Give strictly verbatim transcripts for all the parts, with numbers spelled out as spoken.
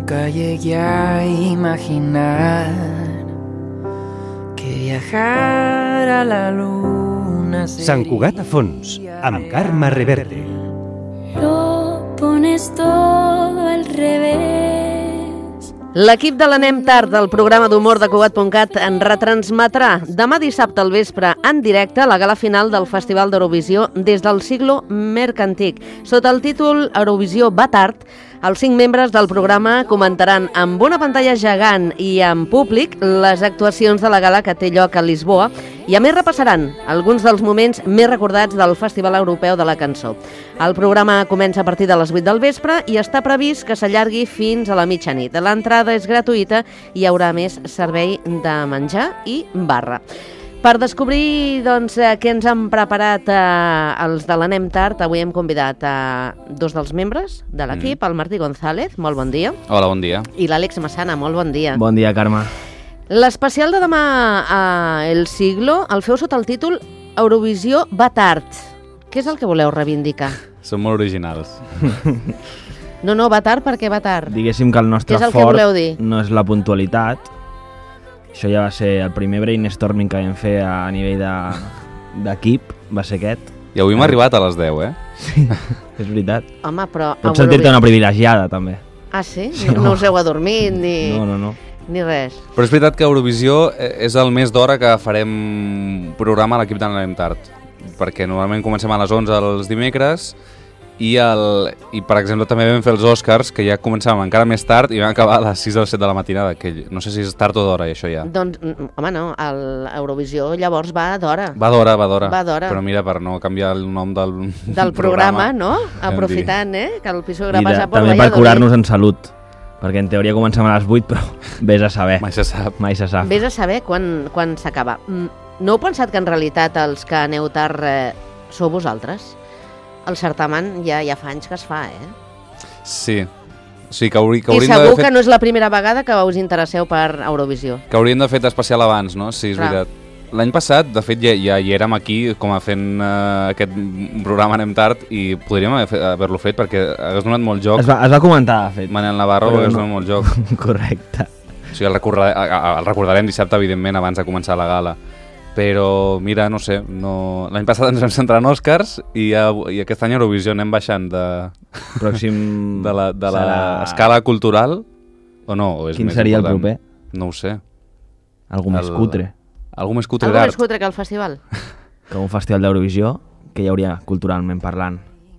Nunca llegué a imaginar que viajar a la luna sería... Sant Cugat a fons, amb Carme Reverte. Lo pones todo al revés. L'equip de l'Anem Tard del programa d'humor de Cugat punt cat en retransmetrà demà dissabte al vespre en directe la gala final del Festival d'Eurovisió des del siglo mercantic. Sota el títol Eurovisió va tard, els cinc membres del programa comentaran amb una pantalla gegant i en públic les actuacions de la gala que té lloc a Lisboa i a més repassaran alguns dels moments més recordats del Festival Europeu de la Cançó. El programa comença a partir de les vuit del vespre i està previst que s'allargui fins a la mitjanit. L'entrada és gratuïta i hi haurà més servei de menjar i barra. Per descobrir doncs, què ens han preparat eh, els de l'Anem Tard, avui hem convidat a dos dels membres de l'equip, mm. el Martí González, molt bon dia. Hola, bon dia. I l'Àlex Massana, molt bon dia. Bon dia, Carme. L'especial de demà a El Siglo el feu sota el títol Eurovisió va tard. Què és el que voleu reivindicar? Som molt originals. No, no, va tard perquè va tard. Diguéssim que el nostre Què és el que fort voleu dir? no és la puntualitat. Això ja va ser el primer brainstorming que vam fer a nivell de- d'equip, va ser aquest. I avui hem arribat a les deu, eh? Sí, és veritat. Home, però... Pots sentir-te una privilegiada, també. Ah, sí? No, no us heu adormit ni, No, no, no. ni res. Però és veritat que Eurovisió és el més d'hora que farem programa a l'equip de l'Anem Tard. Perquè normalment comencem a les onze els dimecres i, el, i per exemple, també vam fer els Oscars, que ja començàvem encara més tard i vam acabar a les sis o les set de la matinada, que no sé si és tard o d'hora, això ja. Doncs, mm, home, no, l'Eurovisió llavors va d'hora. Va d'hora, va d'hora. Va d'hora. Però mira, per no canviar el nom del, Del programa, no? Aprofitant, eh? Que el Pisogrà I de, passa per també per Valladolid. curar-nos en salut, perquè en teoria comencem a les vuit, però vés a saber. Mai se sap. Mai se sap. Vés a saber quan, quan s'acaba. Mm, No heu pensat que en realitat els que aneu tard eh, sou vosaltres? El certamen ja, ja fa anys que es fa, eh? Sí. Sí, que, hauri, que I hauríem segur d'haver que fet, no és la primera vegada que us interesseu per Eurovisió. que hauríem de fet especial abans, no? Sí, és Clar. veritat. L'any passat, de fet, ja, ja hi érem aquí com a fent uh, aquest programa Anem Tard i podríem haver fe- haver-lo fet perquè hagués donat molt joc. Es va, es va comentar, de fet. Manel Navarro Però hagués no. donat molt joc. Correcte. O sigui, el, recorda, el recordarem dissabte, evidentment, abans de començar la gala. Però, mira, no sé, no... l'any passat ens vam centrar en Oscars i, a, i aquest any a Eurovisió anem baixant de, Pròxim de la, de la serà... escala cultural, o no? O és Quin més seria important? el proper? No ho sé. Algú més El- cutre. Algú més cutre Algo més d'art. cutre que el festival? Que un festival d'Eurovisió que hi hauria culturalment parlant.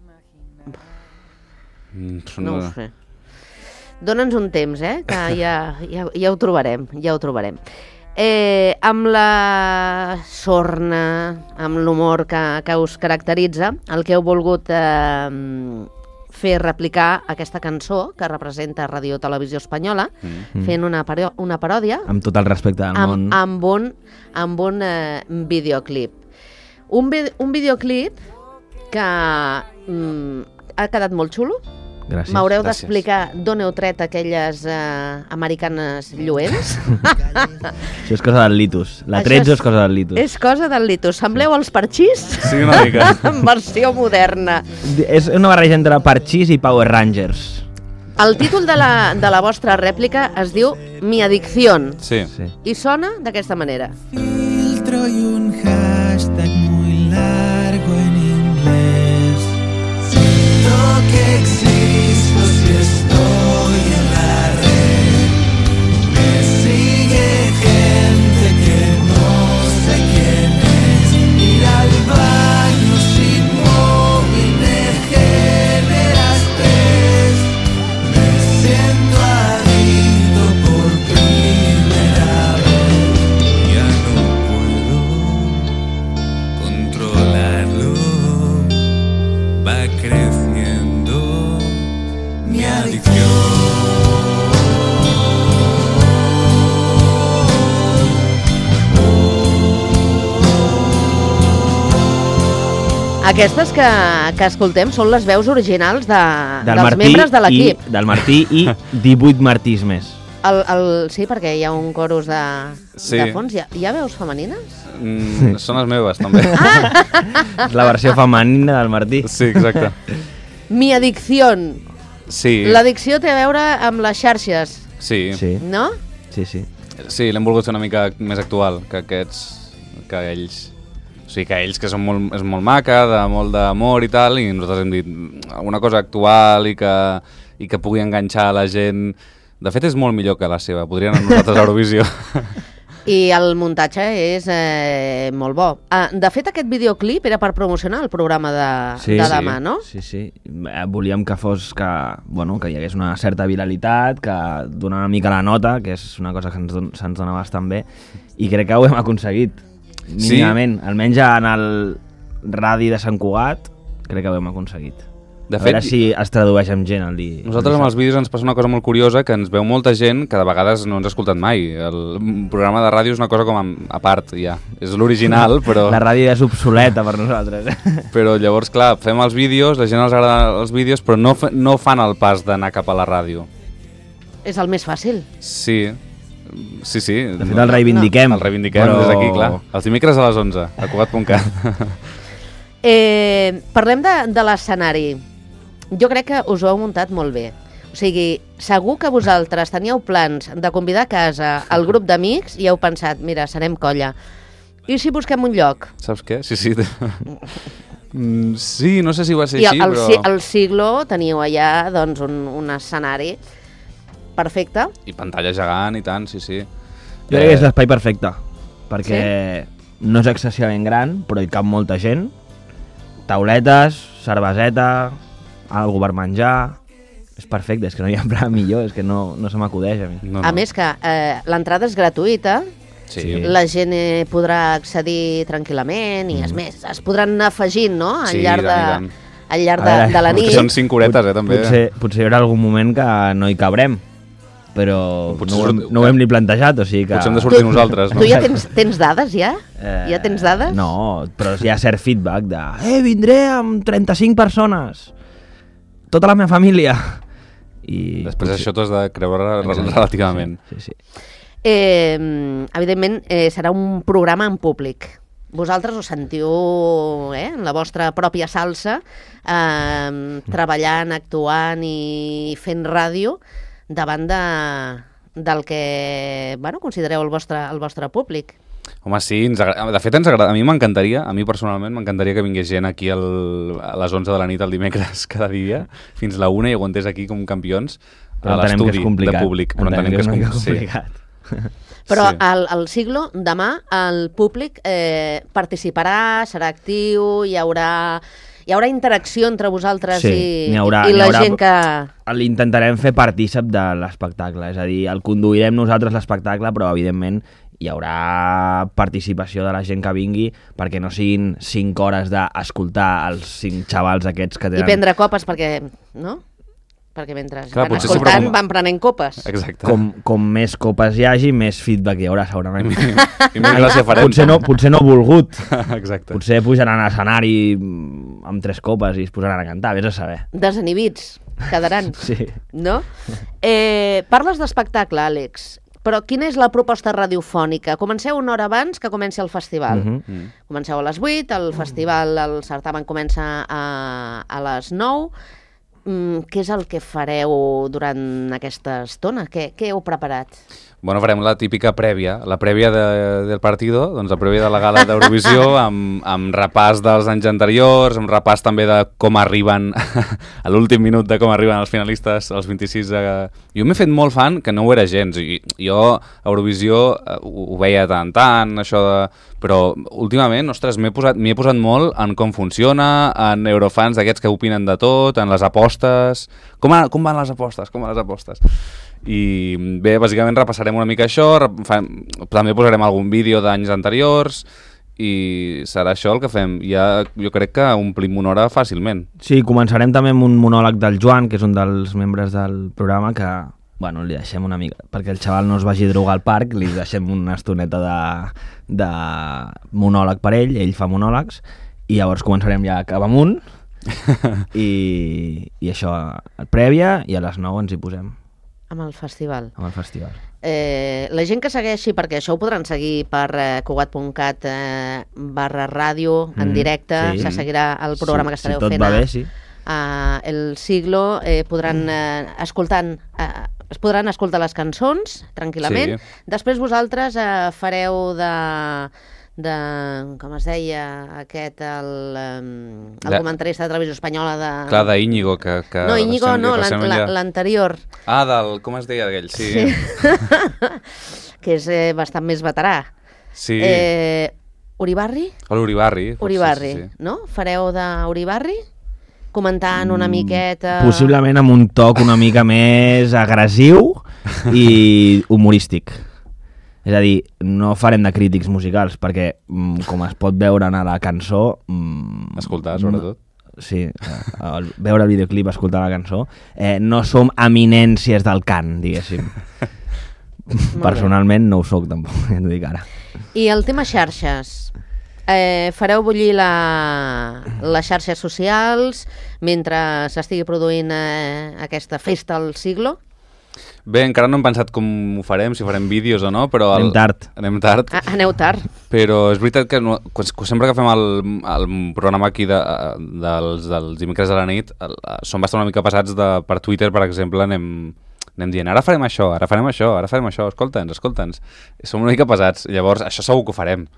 Mm, No ho sé. Dóna'ns un temps, eh? Que ja, ja, ja ho trobarem, ja ho trobarem. Eh, amb la sorna, amb l'humor que, que us caracteritza, el que heu volgut eh, fer replicar aquesta cançó que representa Radio Televisió Espanyola, Mm. fent una, paro una paròdia Amb tot el respecte del món. amb, amb un, amb un eh, videoclip. Un, vi un videoclip que mm, ha quedat molt xulo. Gràcies. M'haureu Gràcies. d'explicar d'on heu tret aquelles eh, americanes lluents. Això és cosa del litus. La Això tretze és- és cosa del litus. És cosa del litus. Sembleu els parxís Sí, una mica. en versió moderna. És una barreja entre Parchís i Power Rangers. El títol de la, de la vostra rèplica es diu Mi adicción Sí. Sí. i sona d'aquesta manera. Filtro y un hashtag muy largo en inglés. Siento que existo si estoy en la red. Me sigue gente que no sé quién es. Ir al baño sin móvil me genera estrés. Me siento adicto por primera vez. Ya no puedo controlarlo. Va creciendo mi adicción. Aquestes que, que escoltem són les veus originals de, Del dels Martí membres de l'equip. i- Del Martí i divuit Martís més. El, el, sí, perquè hi ha un corus de, Sí. de fons. Hi ha, hi ha veus femenines? Mm, són les meves, també. És la versió femenina del Martí. Sí, exacte. Mi adicción. Sí. L'addicció té a veure amb les xarxes, Sí, sí, Sí, no? sí, sí. sí l'hem volgut fer una mica més actual que aquests, que ells. O sigui, que ells que són molt, és molt maca, de molt d'amor i tal, i nosaltres hem dit alguna cosa actual i que, i que pugui enganxar la gent. De fet, és molt millor que la seva. Podrien anar nosaltres a Eurovisió. I el muntatge és eh, molt bo. Ah, de fet, aquest videoclip era per promocionar el programa de, Sí, de sí. demà, no? Sí, sí. Eh, Volíem que fos que, bueno, que hi hagués una certa viralitat, que donar una mica la nota, que és una cosa que ens don, se'ns dona bastant bé, i crec que ho hem aconseguit, mínimament. Sí. Almenys en el radi de Sant Cugat, crec que ho hem aconseguit. De A fet, veure si es tradueix amb gent el dia. nosaltres amb els vídeos ens passa una cosa molt curiosa, que ens veu molta gent que de vegades no ens ha escoltat mai. El programa de ràdio és una cosa com a, a part, ja. És l'original, però... La ràdio és obsoleta per nosaltres. Però llavors, clar, fem els vídeos, la gent els agrada els vídeos, però no, fa, no fan el pas d'anar cap a la ràdio. És el més fàcil. Sí, sí, sí. De fet, el reivindiquem. El reivindiquem però... des d'aquí, clar. Els dimecres a les onze, a Cugat punt cat. Eh, parlem de, de l'escenari. Jo crec que us ho heu muntat molt bé. O sigui, segur que vosaltres teníeu plans de convidar a casa el grup d'amics i heu pensat, mira, serem colla. I si busquem un lloc? Saps què? Sí, sí. Mm, sí, no sé si va ser I així, al, però... si- al Siglo teníeu allà doncs, un, un escenari perfecte. I pantalla gegant i tant, sí, sí. Jo crec que és l'espai perfecte, perquè Sí? no és excessivament gran, però hi cap molta gent. Tauletes, cerveseta, algú per menjar... És perfecte, és que no hi ha pla millor, és que no, no se m'acudeix a mi. No, A més que eh, l'entrada és gratuïta, Sí. la gent eh, podrà accedir tranquil·lament i, és més, es podran anar afegint, no?, al Sí, llarg, i tant, i de, tant. al llarg A de, veure, de la Que nit. són cinc horetes, eh, també. Potser, potser hi haurà algun moment que no hi cabrem, però Potser no, ho hem, surt- no ho hem ni plantejat, o sigui que... Potser hem de sortir nosaltres, no? Tu ja tens, tens dades, ja? Eh, Ja tens dades? No, però hi ha cert feedback de eh, vindré amb trenta-cinc persones, tota la meva família. I Després potser- això t'ho has de creure Exacte, relativament. Sí, sí, sí. Eh, evidentment, eh, serà un programa en públic. Vosaltres us sentiu eh, en la vostra pròpia salsa, eh, treballant, actuant i fent ràdio davant de, del que bueno, considereu el vostre, el vostre públic. Home, sí, ens agrada. De fet, ens agrada. A mi m'encantaria, a mi personalment, m'encantaria que vingués gent aquí el, a les onze de la nit el dimecres cada dia, fins la una, i aguantés aquí com campions Però a entenem que és l'estudi de complicat. públic. Però entenem que és una mica com- sí. complicat. Però Sí. al, al Siglo, demà, el públic eh, participarà, serà actiu, hi haurà, hi haurà interacció entre vosaltres Sí, i, n'hi haurà- i n'hi la haurà- gent que... L'intentarem fer partícip de l'espectacle, és a dir, el conduirem nosaltres l'espectacle, però evidentment hi haurà participació de la gent que vingui perquè no siguin cinc hores d'escoltar els cinc xavals aquests que I tenen... prendre copes perquè, no? Perquè mentre Clar, van potser escoltant sempre com- van prenent copes. Exacte. Com, com més copes hi hagi, més feedback hi haurà, segurament. I més gràcia farem. Potser no, potser no volgut. Exacte. Potser pujaran a l'escenari amb tres copes i es posaran a cantar, vés a saber. Desinhibits quedaran, Sí. no? Eh, parles d'espectacle, Àlex, però quina és la proposta radiofònica? Comenceu una hora abans que comenci el festival. Mhm. Mm. Comenceu a les vuit, el festival, el certamen comença a, a les nou. Mm, què és el que fareu durant aquesta estona? Què, què heu preparat? Bueno, farem la típica prèvia, la prèvia de, del partido, doncs la prèvia de la gala d'Eurovisió, amb, amb repàs dels anys anteriors, amb repàs també de com arriben, a l'últim minut de com arriben els finalistes, els vint-i-sis. A... Jo m'he fet molt fan, que no ho era gens. I, jo, a Eurovisió, eh, ho, ho veia tant tant, això de... Però últimament, ostres, m'he posat, m'hi he posat molt en com funciona, en eurofans d'aquests que opinen de tot, en les apostes... Com, a, com van les apostes? Com van les apostes? I bé, bàsicament repassarem una mica això, rep- fa, també posarem algun vídeo d'anys anteriors i serà això el que fem. Ja, jo crec que omplim una hora fàcilment. Sí, començarem també amb un monòleg del Joan, que és un dels membres del programa, que bueno, li deixem una mica, perquè el xaval no es vagi a drogar al parc, li deixem una estoneta de, de monòleg per ell, ell fa monòlegs, i llavors començarem ja cap amunt, i, i això, prèvia, i a les nou ens hi posem, Amb el festival. amb el festival. Eh, la gent que segueixi, perquè això ho podran seguir per eh, cugat punt cat eh, barra ràdio en Mm, directe, sí. se seguirà el programa si, que estareu si tot fent va a, bé, sí. a El Siglo, eh, podran eh, escoltant... Eh, es podran escoltar les cançons tranquil·lament. Sí. Després vosaltres eh, fareu de... de, com es deia, aquest, el, el de... comentarista de Televisió Espanyola de... Clar, d'Íñigo, que, que... No, Íñigo no, l'anterior. Ah, del... com es deia aquell? Sí. sí. Que és eh, bastant més veterà. Sí. Eh, Uribarri? L'Uribarri. Uribarri, sí, sí. no? Fareu d'Uribarri? Comentant una miqueta... Possiblement amb un toc una mica més agressiu i humorístic. És a dir, no farem de crítics musicals, perquè, com es pot veure a la cançó... Escoltar, sobretot. Sí, el, veure el videoclip, escoltar la cançó. Eh, no som eminències del cant, diguéssim. Personalment no ho soc, tampoc, ja t'ho dic ara. I el tema xarxes... Eh, fareu bullir la, les xarxes socials mentre s'estigui produint eh, aquesta festa al Siglo? Bé, encara no hem pensat com ho farem, si farem vídeos o no, però... El... Anem tard. Anem tard. Ah, aneu tard. Però és veritat que no, sempre que fem el, el programa aquí de, dels, dels dimecres de la nit, el, som bastant una mica passats de, per Twitter, per exemple, anem... anem dient, ara farem això, ara farem això, ara farem això, escolta'ns, escolta'ns. Som una mica pesats, llavors això segur que ho farem.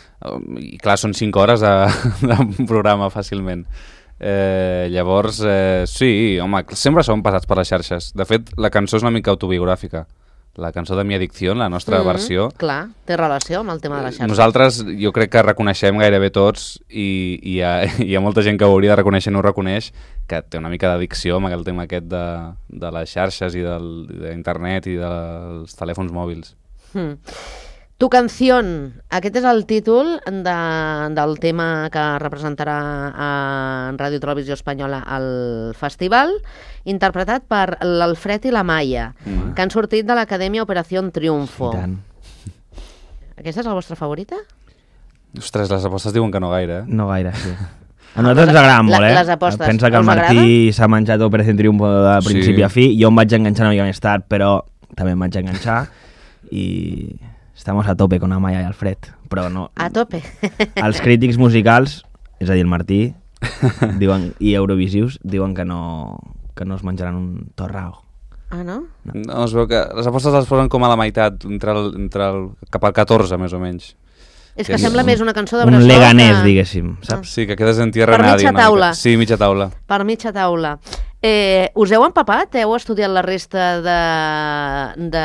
I clar, són cinc hores de, de programa fàcilment. Eh, llavors, eh, sí, home, sempre som passats per les xarxes. De fet, la cançó és una mica autobiogràfica. La cançó de Mi Adicción, la nostra mm-hmm, versió. Clar, té relació amb el tema de les xarxes. Nosaltres, jo crec que reconeixem gairebé tots, i, i hi, ha, hi ha molta gent que ho hauria de reconèixer i no ho reconeix, que té una mica d'addicció amb el tema aquest de, de les xarxes i del, d'internet i dels telèfons mòbils. Mm. Tu canción, aquest és el títol de, del tema que representarà a Ràdio Televisió Espanyola al festival, interpretat per l'Alfred i la Maia, mm. que han sortit de l'Acadèmia Operació Triunfo. I tant. Aquesta és la vostra favorita? Ostres, les apostes diuen que no gaire, eh? No gaire, sí. A nosaltres ens agrada molt, eh? Les apostes, pensa que el Martí s'ha menjat Operació Triunfo de principi sí. a fi, jo em vaig enganxar una mica més tard, però també em vaig enganxar i... Estamos a tope con Amaya i Alfred, però no... A tope. Els crítics musicals, és a dir, el Martí diuen, i Eurovisius, diuen que no, que no es menjaran un torrao. Ah, no? No, no es veu que les apostes les posen com a la meitat, entre el, entre el, cap al catorze, més o menys. És que, que sembla és més una cançó de bressol. Un leganès, que... diguéssim, saps? Sí, que quedes en tierra nadie. Per mitja taula. Sí, mitja taula. Per mitja taula. Eh, us heu empapat? Heu estudiat la resta de, de,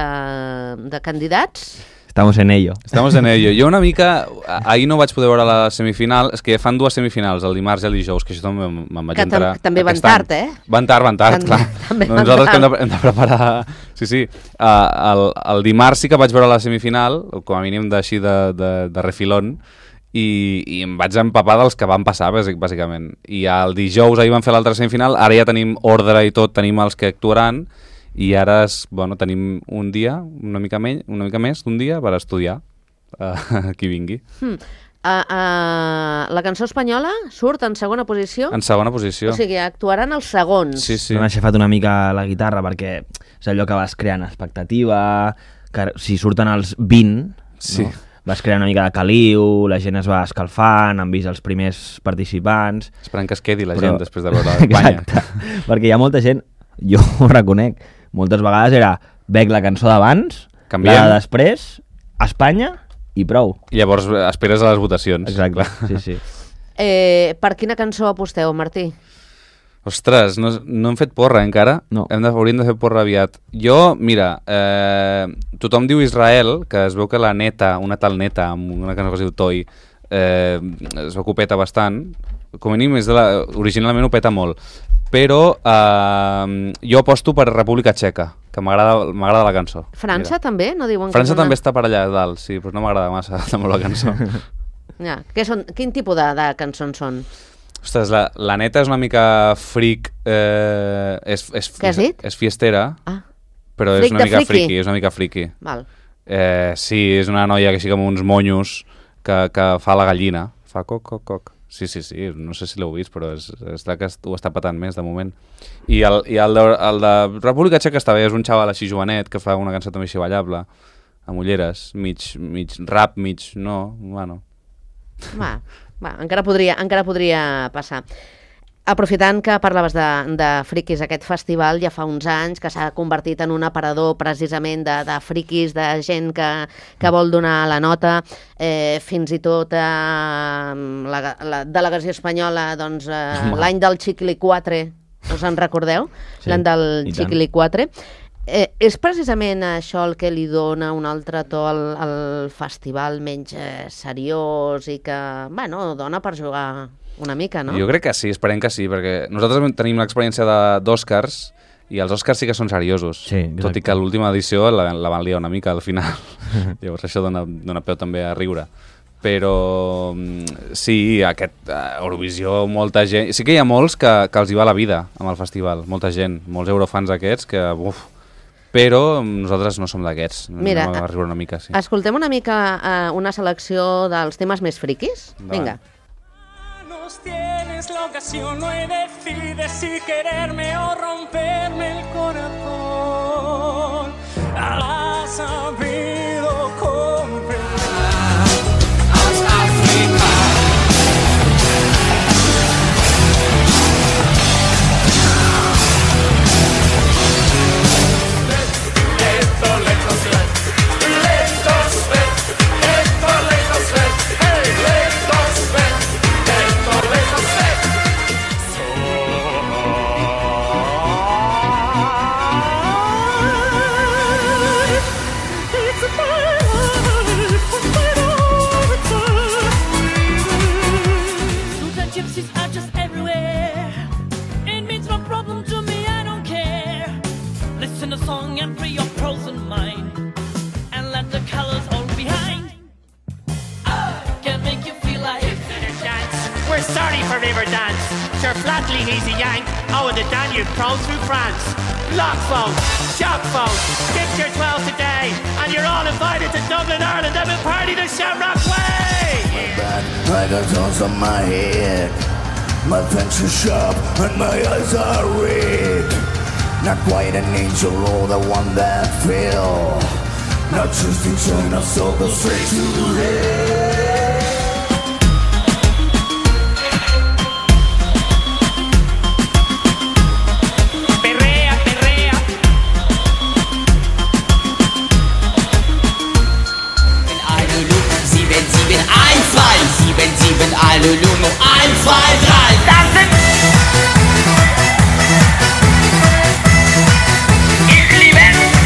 de candidats? Estamos en ello. Estamos en ello. Jo una mica... Ahir no vaig poder veure la semifinal. És que fan dues semifinals, el dimarts i el dijous, que això també me'n vaig entrar. Que també van tard, eh? Van tard, van tard, clar. També no, nosaltres que hem de, hem de preparar... Sí, sí. Uh, el, el dimarts sí que vaig veure la semifinal, com a mínim d'així de, de, de refilón, i, i em vaig empapar dels que van passar, bàsicament. I el dijous ahir van fer l'altra semifinal, ara ja tenim ordre i tot, tenim els que actuaran, i ara és, bueno, tenim un dia, una mica, menys, una mica més d'un dia per estudiar uh, qui vingui. Hmm. Uh, uh, la cançó espanyola surt en segona posició? En segona posició. O sigui, actuaran els segons. Sí, sí. M'ha aixafat una mica la guitarra perquè és allò que vas creant expectativa, que si surten els vint, sí. no? Vas crear una mica de caliu, la gent es va escalfant, han vist els primers participants... Esperant que es quedi la però... gent després de veure l'Espanya. Exacte, perquè hi ha molta gent, jo ho reconec, moltes vegades era veig la cançó d'abans, la de després, Espanya i prou. I llavors esperes a les votacions. Exacte, sí, sí. Eh, per quina cançó aposteu, Martí? Ostres, no, no hem fet porra encara. No. Hem de, hauríem de fer porra aviat. Jo, mira, eh, tothom diu Israel, que es veu que la Neta, una tal Neta, amb una cançó que es diu Toi, eh, es veu que ho peta bastant. Com a mínim, és de la, originalment ho peta molt. Però eh, jo aposto per República Txeca, que m'agrada la cançó. França mira. També? No diuen França que també una... està per allà dalt, sí, però no m'agrada massa molt la cançó. Ja. Són, quin tipus de, de cançons són? Ostres, la, la Neta és una mica fric... Eh, és, és, Què has dit? És fiestera, ah. però fric és una mica friki. friki, és una mica friki. Val. Eh, sí, és una noia que així com uns monyos que, que fa la gallina. Fa coc, coc, coc. Sí, sí, sí, no sé si l'heu vist, però és, és que ho està patant més de moment. I el, i el, de, el de República Txeca està bé, és un xaval així jovenet que fa una cançó també així ballable, amb ulleres, mig, mig rap, mig no, bueno. Va, va encara, podria, encara podria passar. aprofitant que parlaves de, de friquis, aquest festival ja fa uns anys que s'ha convertit en un aparador precisament de, de friquis, de gent que, que vol donar la nota, eh, fins i tot eh, la, la delegació espanyola, doncs, eh, l'any del Chiquilicuatre, us en recordeu? Sí, l'any del i tant. Chiquilicuatre. Eh, és precisament això el que li dona un altre to al, al festival menys eh, seriós i que, bueno, dona per jugar una mica, no? Jo crec que sí, esperem que sí, perquè nosaltres tenim l'experiència de- d'Oscars i els Oscars sí que són seriosos, Sí, exacte. tot i que l'última edició la, la van liar una mica al final. Llavors això dona, dona peu també a riure. Però mm, sí, aquest uh, Eurovisió, molta gent... Sí que hi ha molts que, que els hi va la vida amb el festival, molta gent, molts eurofans aquests que... Uf, però nosaltres no som d'aquests. Mira, Anem a riure una mica, sí. Escoltem una mica eh, una selecció dels temes més friquis? Endavant. Vinga. Manos tienes la ocasión, hoy decides si quererme o romperme el corazón. Has sabido comprender. Gypsies are just everywhere. It means no problem to me, I don't care. Listen to song and free your frozen mind, and let the colors all behind. Can make you feel like Dance. We're sorry for Riverdance. Sir flatly easy yank. Oh, the Danube crawls through France. Lock phone, shock phone. Skip your twelve today, and you're all invited to Dublin, Ireland, and we'll party the Shamrock Way. I got thorns on my head. My pencil sharp and my eyes are red. Not quite an angel or the one that fell. Not choosing sign of soul, go straight to hell. Perrea, perrea. Alulu, sieben, sieben, eins, zwei, sieben, sieben, Alulu, nur eins, zwei, drei, das sind... Ich liebe...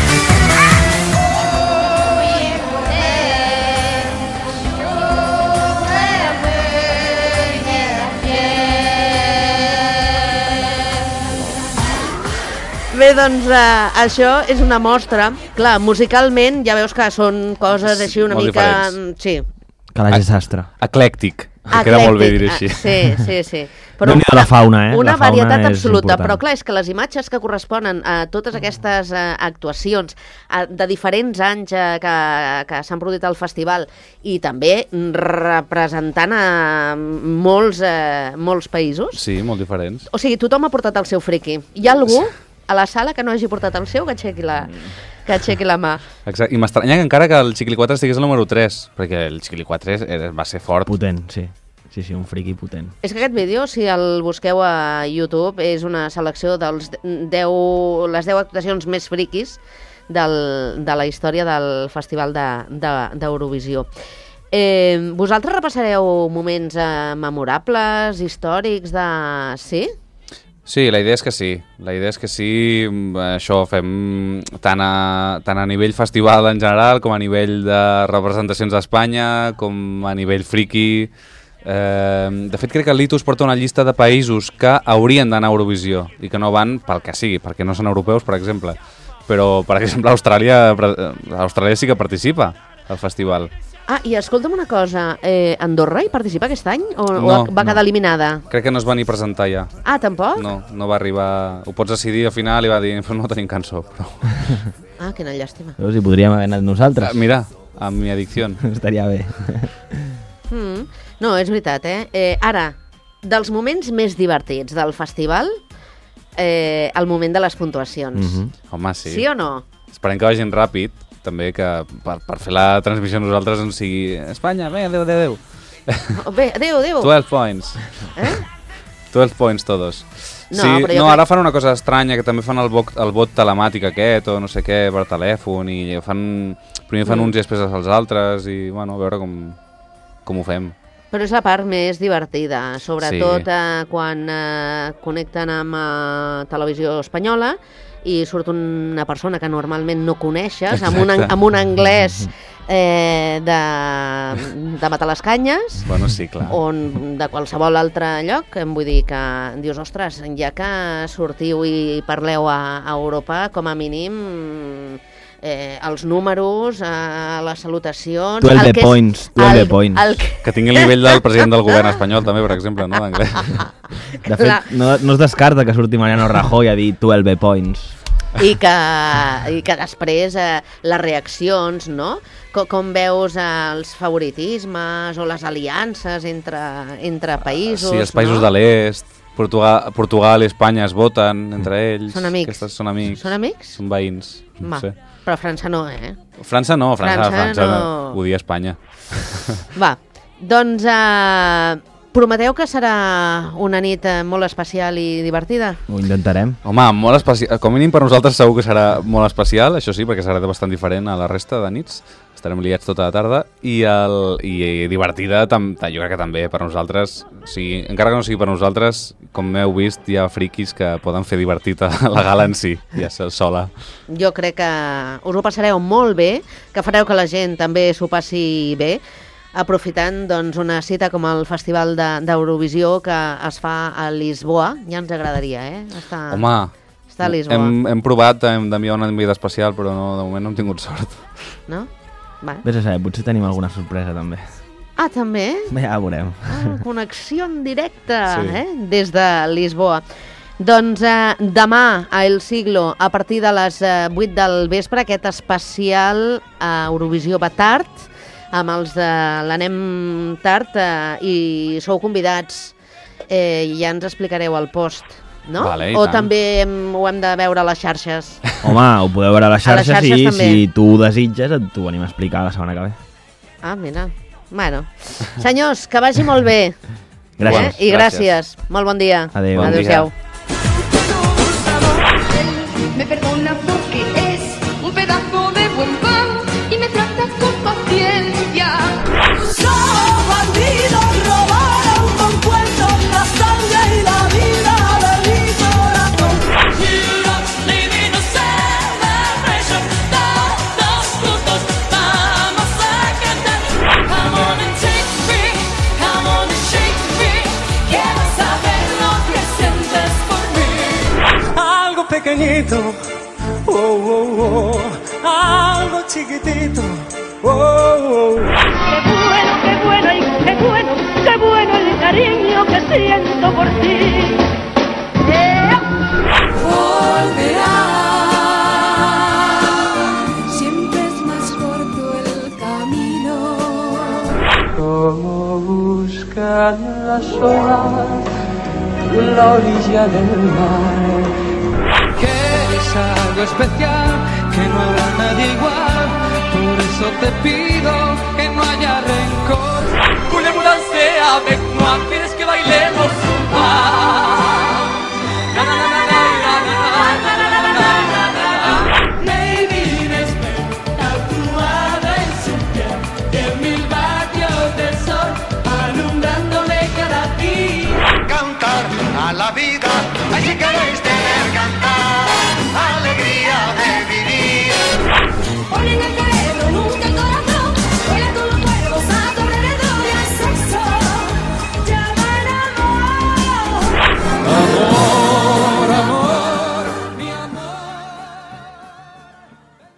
Bé, doncs eh, això és una mostra. Clar, musicalment ja veus que són coses Sí, així una molt mica... diferents. Sí. Calaix de sastre. Eclèctic, que queda molt bé dir així. Ah, sí, sí, sí. Però Déu-n'hi-do la fauna, eh? Una La fauna varietat és absoluta, important. però clar, és que les imatges que corresponen a totes aquestes eh, actuacions eh, de diferents anys eh, que, que s'han produït al festival i també representant a molts, eh, molts països. Sí, molt diferents. O sigui, tothom ha portat el seu friqui. Hi ha algú a la sala que no hagi portat el seu, que aixequi la, que aixequi la mà. Exacte. I m'estranya que encara que el Chiquilicuatre estigués al número tres, perquè el Chiquilicuatre era- va ser fort. Potent, sí. Sí, sí, un friqui potent. És que aquest vídeo, si el busqueu a YouTube, és una selecció dels deu, les deu actuacions més friquis del, de la història del Festival d'Eurovisió. De, de, eh, vosaltres repassareu moments eh, memorables, històrics de... Sí? Sí, la idea és que sí. La idea és que sí, mm, això fem tant a, tant a nivell festival en general, com a nivell de representacions d'Espanya, com a nivell friki. Eh, de fet, crec que l'Itus porta una llista de països que haurien d'anar a Eurovisió i que no van pel que sigui, perquè no són europeus, per exemple. Però, per exemple, Austràlia, Austràlia sí que participa al festival. Ah, i escolta'm una cosa, eh, Andorra hi participa aquest any? O, No, o va quedar no. eliminada? Crec que no es va ni presentar ja. Ah, tampoc? No, no va arribar... Ho pots decidir al final i va dir no tenim cançó. Però... Ah, quina llàstima. Veus, hi podríem haver anat nosaltres. Ah, mira, amb mi addicció. Estaria bé. Mm. No, és veritat, eh? eh? Ara, dels moments més divertits del festival, eh, el moment de les puntuacions. Mhm. Home, sí. Sí o no? Esperem que vagin ràpid, també, que per, per fer la transmissió nosaltres no sigui Espanya, bé, adéu, adéu, adéu. Oh, bé, adéu, adéu. dotze points. Eh? twelve points todos. No, sí, no, crec... ara fan una cosa estranya, que també fan el vot, el vot telemàtic aquest, o no sé què, per telèfon, i fan, primer fan mm. uns i després els altres, i bueno, a veure com, com ho fem. Però és la part més divertida, sobretot sí. eh, quan eh, connecten amb eh, televisió espanyola i surt una persona que normalment no coneixes, amb un, amb un anglès eh, de, de matar les canyes, bueno, sí, clar. o de qualsevol altre lloc, em vull dir que dius, ostres, ja que sortiu i parleu a, a Europa, com a mínim... Eh, els números, eh, les salutacions... twelve points, twelve points. El que... que tingui el nivell del president del govern espanyol, també, per exemple, no, d'anglès. De fet, no, no es descarta que surti Mariano Rajoy a dir twelve points. I que, i que després eh, les reaccions, no? Com, com veus eh, els favoritismes o les aliances entre, entre països, sí, els països no? de l'est, Portugal, Portugal i Espanya es voten entre ells. Són amics. Aquestes són amics. Són amics? Són veïns. No Va, sé. però França no, eh? França no, França, França, França no... no. Odia Espanya. Va, doncs eh, prometeu que serà una nit eh, molt especial i divertida? Ho intentarem. Home, molt especial. Com a mínim per nosaltres segur que serà molt especial, això sí, perquè serà bastant diferent a la resta de nits. Estarem liats tota la tarda i, el, i divertida, tam, jo crec que també per nosaltres, o sigui, encara que no sigui per nosaltres, com heu vist, hi ha friquis que poden fer divertit a la gala en si, ja sola. Jo crec que us ho passareu molt bé, que fareu que la gent també s'ho passi bé, aprofitant doncs, una cita com el Festival d'Eurovisió de, que es fa a Lisboa. Ja ens agradaria, eh? Està, Home, està a Lisboa. Hem, hem provat d'enviar una enviada especial, però no, de moment no hem tingut sort. No? Va. Vés a saber, potser tenim alguna sorpresa també. Ah, també? Bé, ja ho veurem. Ah, connexió en directe, sí. eh? Des de Lisboa. Doncs eh, demà a El Siglo, a partir de les eh, vuit del vespre, aquest especial a Eurovisió va tard, amb els de l'Anem tard, eh, i sou convidats, eh, ja ens explicareu el post, no? Vale, o tant. també hem, ho hem de veure a les xarxes? Home, ho podeu veure a les xarxes, a les xarxes i també. si tu ho desitges et ho venim a explicar la setmana que ve. Ah, mira. Bueno. Senyors, que vagi molt bé. Gràcies. Eh? I gràcies. gràcies. Molt bon dia. Adéu. Bon Adéu-siau. Me perdona porque es un pedazo de buen pan y me trata con paciencia. Somos bandidos, robaron con cuentos la sangre y la vida de mi corazón. Europe, living a celebration. Todos juntos vamos a cantar. Come on and take me, come on and shake me. Quiero saber lo que sientes por mí. Algo pequeñito, oh, oh, oh, algo chiquitito, oh, oh. Qué bueno, qué bueno y qué bueno, qué bueno el cariño que siento por ti. Volverá. Siempre es más corto el camino. Como buscan las olas la orilla del mar. Que es algo especial, que no habrá nadie igual. Por eso te pido que no haya rencor. Voulez-vous danser avec moi? ¿Quieres que bailemos juntas? Na, na, na, na, na, na, na, na, na, na, na. Lady inexperta, tatuada en su piel, de mil vatios de sol, alumbrándome cada día. Cantar a la vida, allí queréis tener cantar, alegría.